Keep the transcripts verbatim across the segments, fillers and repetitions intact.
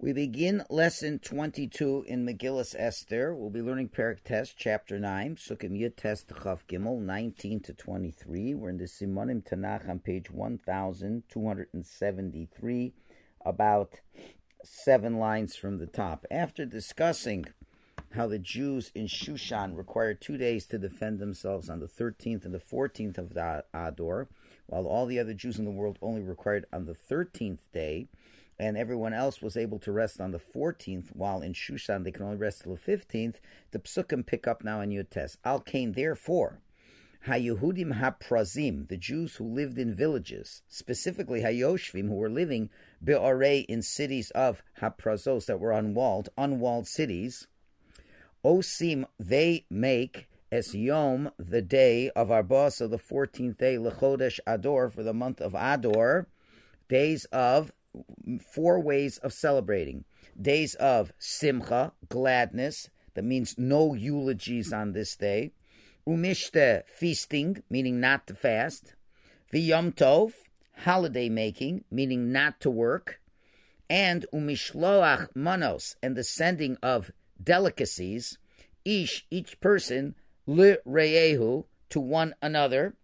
We begin lesson twenty-two in Megillas Esther. We'll be learning Perek Tes, chapter nine, Sukkim Yud Tes Chaf Gimel, nineteen to twenty-three. We're in the Simonim Tanakh on page one thousand two hundred seventy-three, about seven lines from the top. After discussing how the Jews in Shushan required two days to defend themselves on the thirteenth and the fourteenth of the Ador, while all the other Jews in the world only required on the thirteenth day, and everyone else was able to rest on the fourteenth, while in Shushan they can only rest till the fifteenth, the Psukim pick up now in Yud Tes. Al Kain, therefore, HaYehudim HaPrazim, the Jews who lived in villages, specifically HaYoshvim, who were living Be'orei, in cities of HaPrazos that were unwalled, unwalled cities, Osim, they make Es Yom, the day of Arbos, of the fourteenth day, Lechodesh Ador, for the month of Ador, days of four ways of celebrating. Days of Simcha, gladness, that means no eulogies on this day. Umishte, feasting, meaning not to fast. V'yom Tov, holiday making, meaning not to work. And umishloach manos, and the sending of delicacies, ish, each person, l'reyehu, to one another.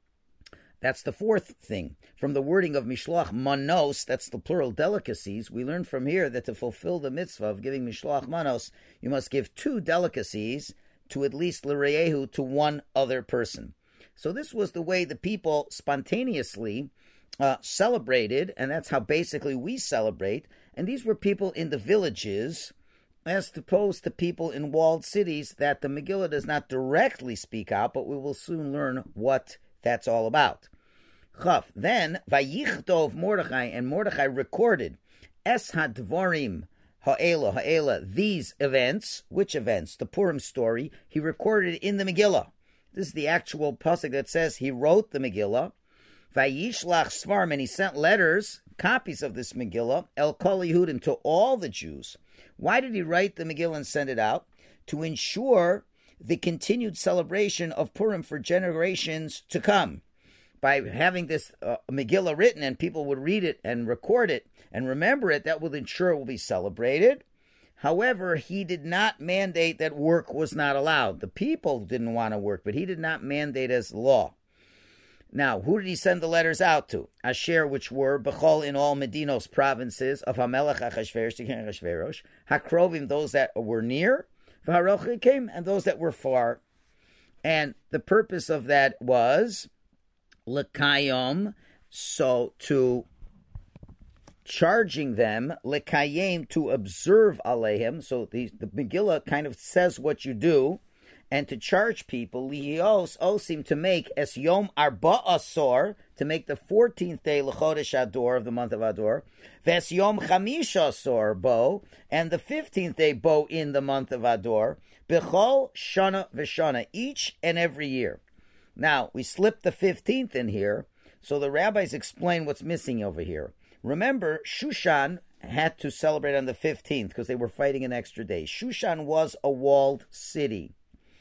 That's the fourth thing. From the wording of mishloach manos, that's the plural delicacies, we learn from here that to fulfill the mitzvah of giving mishloach manos, you must give two delicacies to at least l'reyehu, to one other person. So this was the way the people spontaneously uh, celebrated, and that's how basically we celebrate. And these were people in the villages, as opposed to people in walled cities that the Megillah does not directly speak out, but we will soon learn what that's all about. Chaf. Then, Vayichtov Mordechai, and Mordechai recorded, Es HaDvorim Ha'ela, Ha'ela, these events. Which events? The Purim story. He recorded it in the Megillah. This is the actual pasuk that says he wrote the Megillah. Vayishlach Svarim, and he sent letters, copies of this Megillah, El Kol Yehudim, to all the Jews. Why did he write the Megillah and send it out? To ensure the continued celebration of Purim for generations to come. By having this uh, Megillah written and people would read it and record it and remember it, that will ensure it will be celebrated. However, he did not mandate that work was not allowed. The people didn't want to work, but he did not mandate as law. Now, who did he send the letters out to? Asher, which were Bechol, in all Medinos, provinces of Hamelech Achashverosh, the king Achashverosh, Hakrovim, those that were near, V'harochikim, and those that were far. And the purpose of that was Lekayom, so to charging them, Lekayim, to observe Aleihim. So the, the Megillah kind of says what you do, and to charge people, Lios Osim, to make Es Yom Arba Asor, to make the fourteenth day L'chodesh Ador, of the month of Ador, Ves Yom Chamish Asor Bo, and the fifteenth day Bo in the month of Ador, Bechol Shana V'Shana, each and every year. Now, we slipped the fifteenth in here, so the rabbis explain what's missing over here. Remember, Shushan had to celebrate on the fifteenth because they were fighting an extra day. Shushan was a walled city.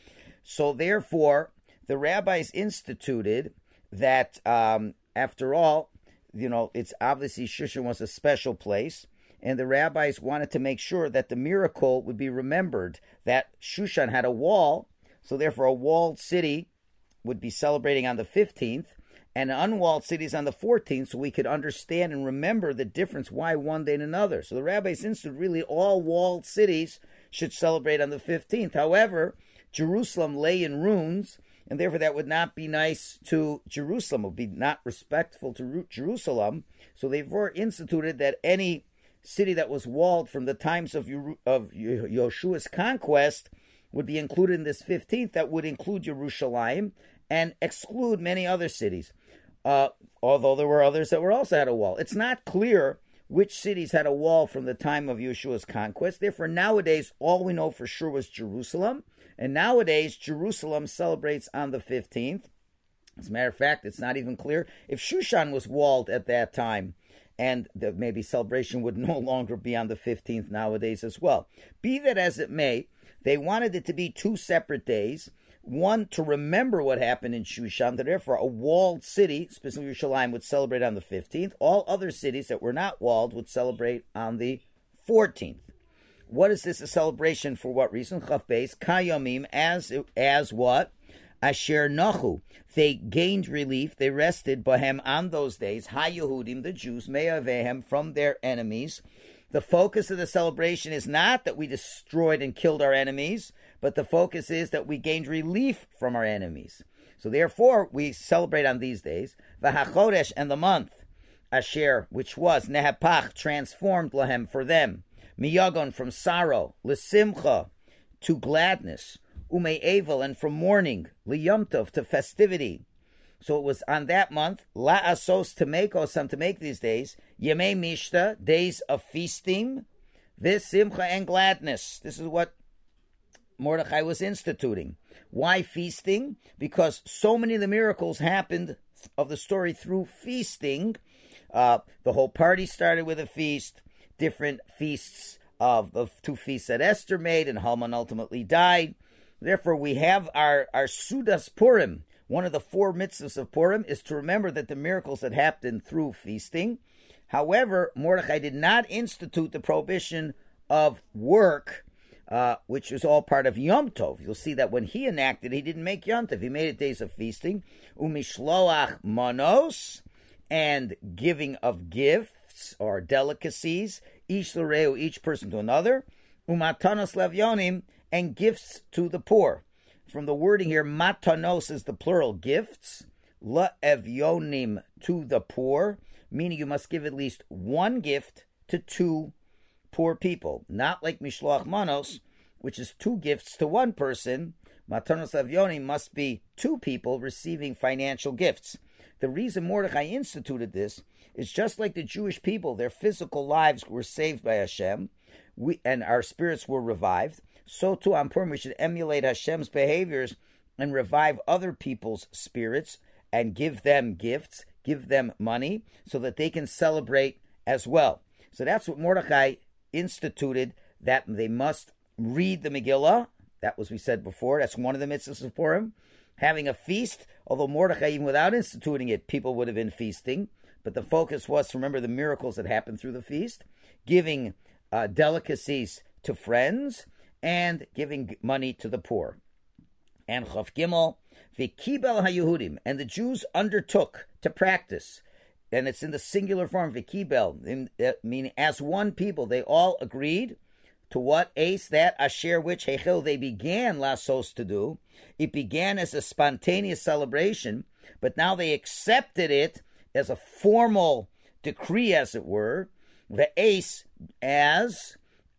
So therefore, the rabbis instituted that, um, after all, you know, it's obviously Shushan was a special place, and the rabbis wanted to make sure that the miracle would be remembered, that Shushan had a wall, so therefore a walled city would be celebrating on the fifteenth, and unwalled cities on the fourteenth, so we could understand and remember the difference, why one day and another. So the rabbis instituted really all walled cities should celebrate on the fifteenth. However, Jerusalem lay in ruins, and therefore that would not be nice to Jerusalem. It would be not respectful to Jerusalem. So they've instituted that any city that was walled from the times of, of Yoshua's conquest would be included in this fifteenth. That would include Jerusalem and exclude many other cities. Uh, although there were others that were also had a wall. It's not clear which cities had a wall from the time of Yeshua's conquest. Therefore, nowadays, all we know for sure was Jerusalem. And nowadays, Jerusalem celebrates on the fifteenth. As a matter of fact, it's not even clear if Shushan was walled at that time, and the maybe celebration would no longer be on the fifteenth nowadays as well. Be that as it may, they wanted it to be two separate days. One, to remember what happened in Shushan, that therefore a walled city, specifically Yerushalayim, would celebrate on the fifteenth. All other cities that were not walled would celebrate on the fourteenth. What is this a celebration for? What reason? Chaf Beis Kayomim, as as what? Asher Nachu. They gained relief. They rested Bahem on those days. HaYehudim, the Jews, Me'avehem, from their enemies. The focus of the celebration is not that we destroyed and killed our enemies, but the focus is that we gained relief from our enemies. So therefore, we celebrate on these days. V'hachodesh, and the month, Asher, which was Nehapach, transformed Lahem, for them. Miyagon, from sorrow. L'simcha, to gladness. Umei Evel, and from mourning. Liyom Tov, to festivity. So it was on that month, La Asos, to make Osam, to make these days, Yemei Mishta, days of feasting, this Simcha and gladness. This is what Mordechai was instituting. Why feasting? Because so many of the miracles happened of the story through feasting. Uh, the whole party started with a feast, different feasts of the two feasts that Esther made, and Haman ultimately died. Therefore, we have our, our Sudas Purim. One of the four mitzvahs of Purim is to remember that the miracles that happened through feasting. However, Mordechai did not institute the prohibition of work, uh, which is all part of Yom Tov. You'll see that when he enacted, he didn't make Yom Tov. He made it days of feasting. Umishloach manos, and giving of gifts or delicacies. Each l'reu, each person to another. Umatanos levyonim, and gifts to the poor. From the wording here, matanos is the plural, gifts. La'evyonim, to the poor, meaning you must give at least one gift to two poor people. Not like mishloach manos, which is two gifts to one person. Matanos evyonim must be two people receiving financial gifts. The reason Mordechai instituted this is just like the Jewish people, their physical lives were saved by Hashem, we, and our spirits were revived. So too on Purim we should emulate Hashem's behaviors and revive other people's spirits and give them gifts, give them money, so that they can celebrate as well. So that's what Mordechai instituted, that they must read the Megillah. That was, we said before, that's one of the mitzvahs of Purim. Having a feast, although Mordechai, even without instituting it, people would have been feasting. But the focus was to remember the miracles that happened through the feast, giving uh, delicacies to friends, and giving money to the poor. And Chav Gimel, V'kibel HaYehudim, and the Jews undertook to practice, and it's in the singular form, V'kibel, meaning as one people, they all agreed to what? Ace, that, Asher, which, Hechel, they began Lasos to do. It began as a spontaneous celebration, but now they accepted it as a formal decree, as it were. The Ace, as,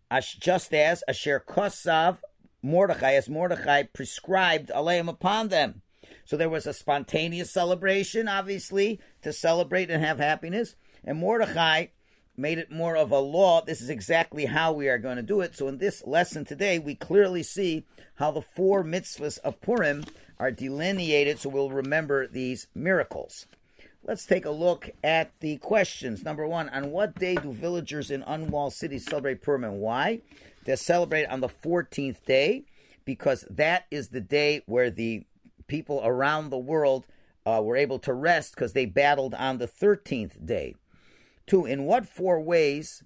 just as Asher Kosav Mordechai, as Mordechai prescribed Aleim upon them. So there was a spontaneous celebration, obviously, to celebrate and have happiness. And Mordechai made it more of a law. This is exactly how we are going to do it. So in this lesson today, we clearly see how the four mitzvahs of Purim are delineated, so we'll remember these miracles. Let's take a look at the questions. Number one, on what day do villagers in unwalled cities celebrate Purim and why? They celebrate on the fourteenth day, because that is the day where the people around the world uh, were able to rest, because they battled on the thirteenth day. Two, in what four ways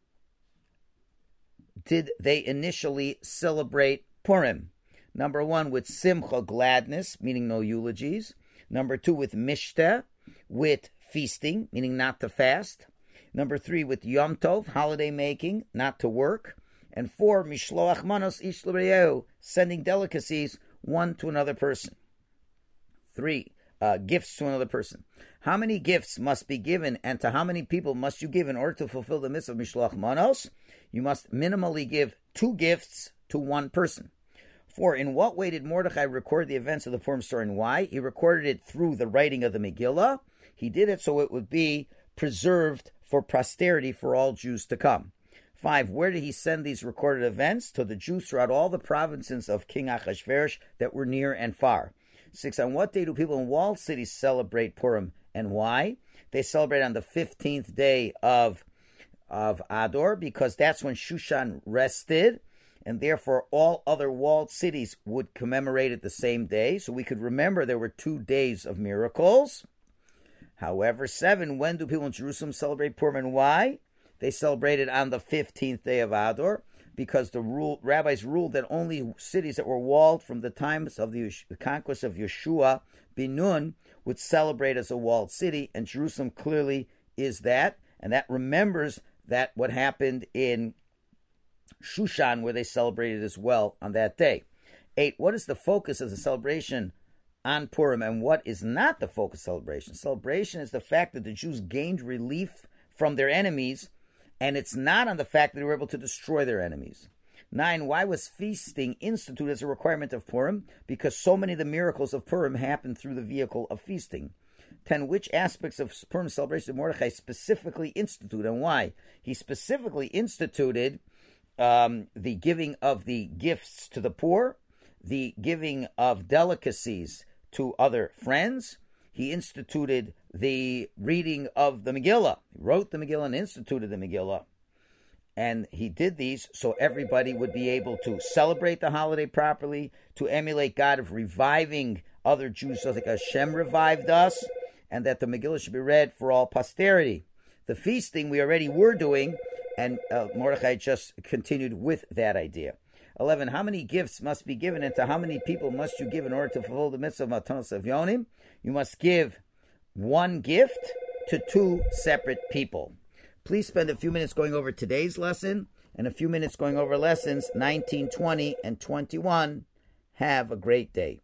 did they initially celebrate Purim? Number one, with simcha, gladness, meaning no eulogies. Number two, with mishteh, with feasting, meaning not to fast. Number three, with Yom Tov, holiday making, not to work. And four, mishloach manos ish l'reu, sending delicacies one to another person. Three, uh, gifts to another person. How many gifts must be given, and to how many people must you give in order to fulfill the mitzvah of mishloach manos? You must minimally give two gifts to one person. Four, in what way did Mordechai record the events of the Purim story and why? He recorded it through the writing of the Megillah. He did it so it would be preserved for posterity for all Jews to come. Five, where did he send these recorded events? To the Jews throughout all the provinces of King Achashverosh that were near and far. Six, on what day do people in walled cities celebrate Purim and why? They celebrate on the fifteenth day of, of Ador, because that's when Shushan rested, and therefore all other walled cities would commemorate it the same day. So we could remember there were two days of miracles. However, seven, when do people in Jerusalem celebrate Purim and why? they celebrated on the fifteenth day of Adar, because the rule, rabbis ruled that only cities that were walled from the times of the, the conquest of Yeshua bin Nun would celebrate as a walled city, and Jerusalem clearly is that, and that remembers that what happened in Shushan, where they celebrated as well on that day. Eight, what is the focus of the celebration on Purim, and what is not the focus of celebration? Celebration is the fact that the Jews gained relief from their enemies, and it's not on the fact that they were able to destroy their enemies. Nine, why was feasting instituted as a requirement of Purim? Because so many of the miracles of Purim happened through the vehicle of feasting. Ten, which aspects of Purim celebration did Mordechai specifically institute, and why? He specifically instituted um, the giving of the gifts to the poor, the giving of delicacies to other friends. He instituted the reading of the Megillah. He wrote the Megillah and instituted the Megillah. And he did these so everybody would be able to celebrate the holiday properly, to emulate God of reviving other Jews, so like Hashem revived us, and that the Megillah should be read for all posterity. The feasting we already were doing, and uh, Mordechai just continued with that idea. eleven. How many gifts must be given, and to how many people must you give in order to fulfill the mitzvah of Matanos Avyonim? You must give one gift to two separate people. Please spend a few minutes going over today's lesson and a few minutes going over lessons nineteen, twenty, and twenty-one. Have a great day.